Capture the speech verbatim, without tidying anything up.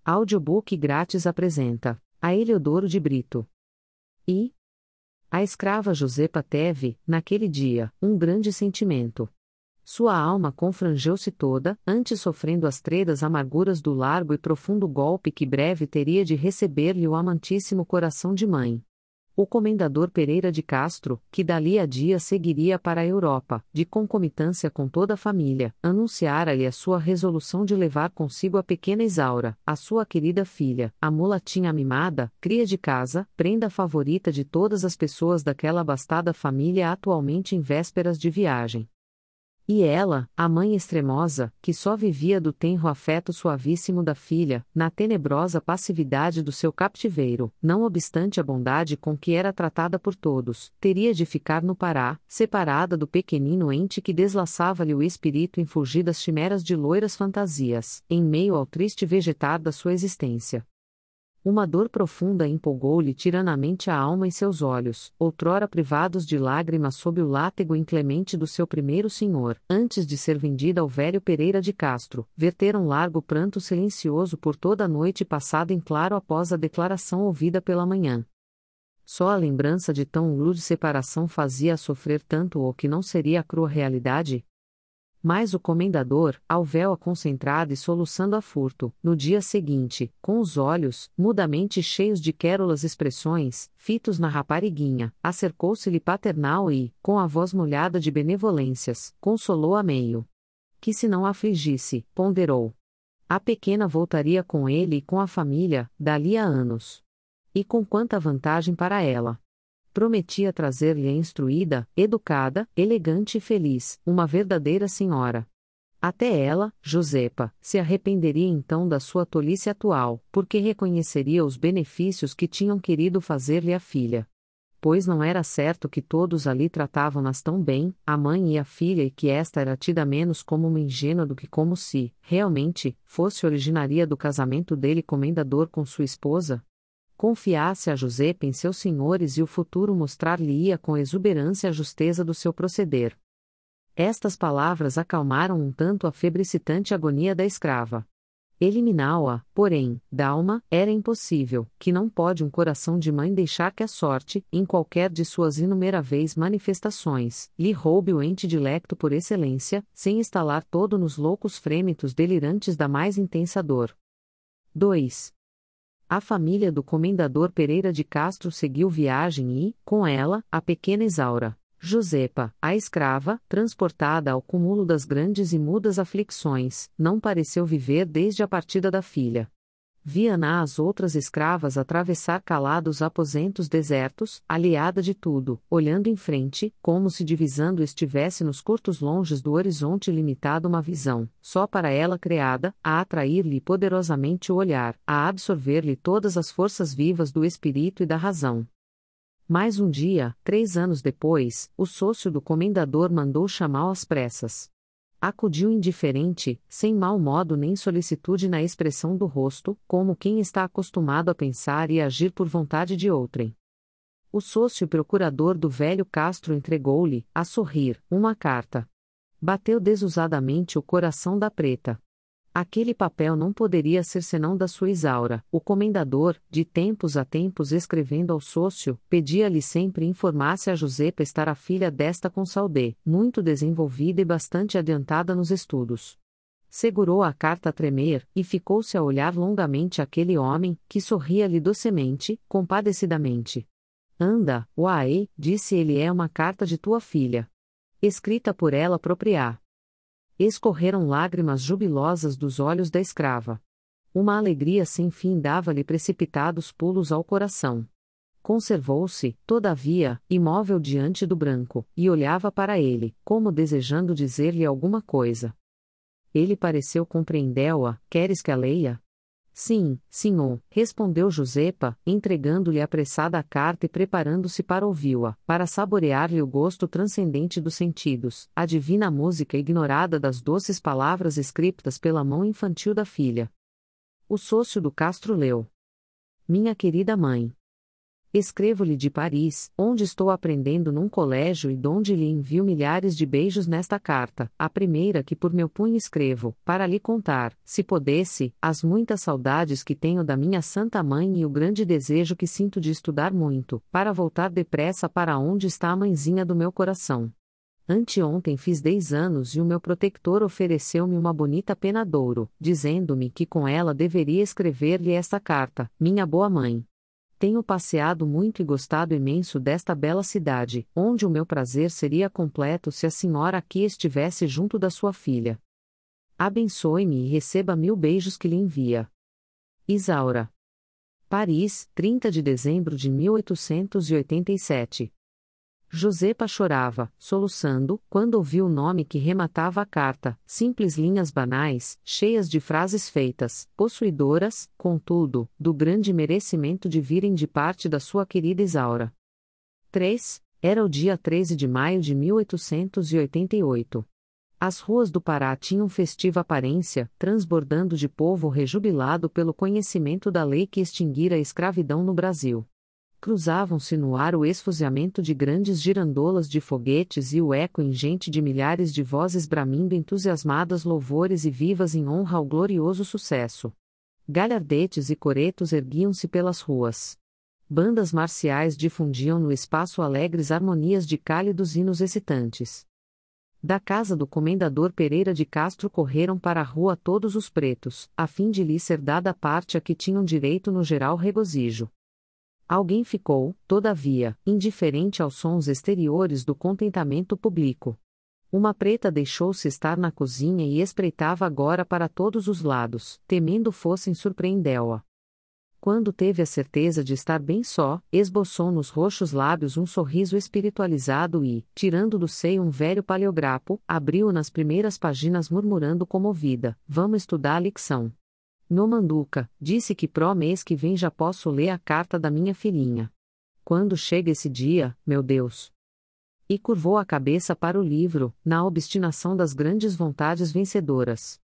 Audiobook grátis apresenta a Eliodoro de Brito. E a escrava Josepa teve, naquele dia, um grande sentimento. Sua alma confrangeu-se toda, antes sofrendo as tredas amarguras do largo e profundo golpe que breve teria de receber-lhe o amantíssimo coração de mãe. O comendador Pereira de Castro, que dali a dia seguiria para a Europa, de concomitância com toda a família, anunciara-lhe a sua resolução de levar consigo a pequena Isaura, a sua querida filha, a mulatinha mimada, cria de casa, prenda favorita de todas as pessoas daquela abastada família atualmente em vésperas de viagem. E ela, a mãe extremosa, que só vivia do tenro afeto suavíssimo da filha, na tenebrosa passividade do seu captiveiro, não obstante a bondade com que era tratada por todos, teria de ficar no Pará, separada do pequenino ente que deslaçava-lhe o espírito em fugidas chimeras de loiras fantasias, em meio ao triste vegetar da sua existência. Uma dor profunda empolgou-lhe tiranamente a alma e seus olhos, outrora privados de lágrimas sob o látego inclemente do seu primeiro senhor, antes de ser vendida ao velho Pereira de Castro, verteram largo pranto silencioso por toda a noite passada em claro após a declaração ouvida pela manhã. Só a lembrança de tão rude separação fazia sofrer tanto o que não seria a crua realidade? Mas o comendador, ao véu concentrado e soluçando a furto, no dia seguinte, com os olhos, mudamente cheios de quérulas expressões, fitos na rapariguinha, acercou-se-lhe paternal e, com a voz molhada de benevolências, consolou a meio. Que se não afligisse, ponderou. A pequena voltaria com ele e com a família, dali a anos. E com quanta vantagem para ela! Prometia trazer-lhe a instruída, educada, elegante e feliz, uma verdadeira senhora. Até ela, Josepa, se arrependeria então da sua tolice atual, porque reconheceria os benefícios que tinham querido fazer-lhe a filha. Pois não era certo que todos ali tratavam-nas tão bem, a mãe e a filha, e que esta era tida menos como uma ingênua do que como se, realmente, fosse originaria do casamento dele comendador com sua esposa? Confiasse a Josepa em seus senhores e o futuro mostrar-lhe-ia com exuberância a justeza do seu proceder. Estas palavras acalmaram um tanto a febricitante agonia da escrava. Eliminá-la, porém, d'alma, era impossível, que não pode um coração de mãe deixar que a sorte, em qualquer de suas inumeráveis manifestações, lhe roube o ente dilecto por excelência, sem estalar todo nos loucos frêmitos delirantes da mais intensa dor. dois. A família do comendador Pereira de Castro seguiu viagem e, com ela, a pequena Isaura, Josepa, a escrava, transportada ao cúmulo das grandes e mudas aflições, não pareceu viver desde a partida da filha. Via-na as outras escravas atravessar calados aposentos desertos, aliada de tudo, olhando em frente, como se divisando estivesse nos curtos longes do horizonte limitado uma visão, só para ela criada, a atrair-lhe poderosamente o olhar, a absorver-lhe todas as forças vivas do espírito e da razão. Mais um dia, três anos depois, o sócio do comendador mandou chamá-la às pressas. Acudiu indiferente, sem mau modo nem solicitude na expressão do rosto, como quem está acostumado a pensar e agir por vontade de outrem. O sócio procurador do velho Castro entregou-lhe, a sorrir, uma carta. Bateu desusadamente o coração da preta. Aquele papel não poderia ser senão da sua Isaura. O comendador, de tempos a tempos escrevendo ao sócio, pedia-lhe sempre informasse a Josepa estar a filha desta com saudé, muito desenvolvida e bastante adiantada nos estudos. Segurou a carta a tremer, e ficou-se a olhar longamente aquele homem, que sorria-lhe docemente, compadecidamente. Anda, uai, disse ele, é uma carta de tua filha. Escrita por ela própria. Escorreram lágrimas jubilosas dos olhos da escrava. Uma alegria sem fim dava-lhe precipitados pulos ao coração. Conservou-se, todavia, imóvel diante do branco, e olhava para ele, como desejando dizer-lhe alguma coisa. Ele pareceu compreendê-la. Queres que a leia? Sim, senhor, respondeu Josepa, entregando-lhe apressada a carta e preparando-se para ouvi-la, para saborear-lhe o gosto transcendente dos sentidos, a divina música ignorada das doces palavras escritas pela mão infantil da filha. O sócio do Castro leu. Minha querida mãe. Escrevo-lhe de Paris, onde estou aprendendo num colégio e donde lhe envio milhares de beijos nesta carta, a primeira que por meu punho escrevo, para lhe contar, se pudesse, as muitas saudades que tenho da minha santa mãe e o grande desejo que sinto de estudar muito, para voltar depressa para onde está a mãezinha do meu coração. Anteontem fiz dez anos e o meu protector ofereceu-me uma bonita penadouro, dizendo-me que com ela deveria escrever-lhe esta carta, minha boa mãe. Tenho passeado muito e gostado imenso desta bela cidade, onde o meu prazer seria completo se a senhora aqui estivesse junto da sua filha. Abençoe-me e receba mil beijos que lhe envia. Isaura. Paris, trinta de dezembro de mil oitocentos e oitenta e sete. Josepa chorava, soluçando, quando ouviu o nome que rematava a carta, simples linhas banais, cheias de frases feitas, possuidoras, contudo, do grande merecimento de virem de parte da sua querida Isaura. três. Era o dia treze de maio de mil oitocentos e oitenta e oito. As ruas do Pará tinham festiva aparência, transbordando de povo rejubilado pelo conhecimento da lei que extinguira a escravidão no Brasil. Cruzavam-se no ar o esfuziamento de grandes girandolas de foguetes e o eco ingente de milhares de vozes bramindo entusiasmadas louvores e vivas em honra ao glorioso sucesso. Galhardetes e coretos erguiam-se pelas ruas. Bandas marciais difundiam no espaço alegres harmonias de cálidos hinos excitantes. Da casa do comendador Pereira de Castro correram para a rua todos os pretos, a fim de lhes ser dada a parte a que tinham direito no geral regozijo. Alguém ficou, todavia, indiferente aos sons exteriores do contentamento público. Uma preta deixou-se estar na cozinha e espreitava agora para todos os lados, temendo fossem surpreendê-la. Quando teve a certeza de estar bem só, esboçou nos roxos lábios um sorriso espiritualizado e, tirando do seio um velho paleograpo, abriu-o nas primeiras páginas murmurando comovida: "Vamos estudar a lição. No Manduca, disse que pró mês que vem já posso ler a carta da minha filhinha. Quando chega esse dia, meu Deus?" E curvou a cabeça para o livro, na obstinação das grandes vontades vencedoras.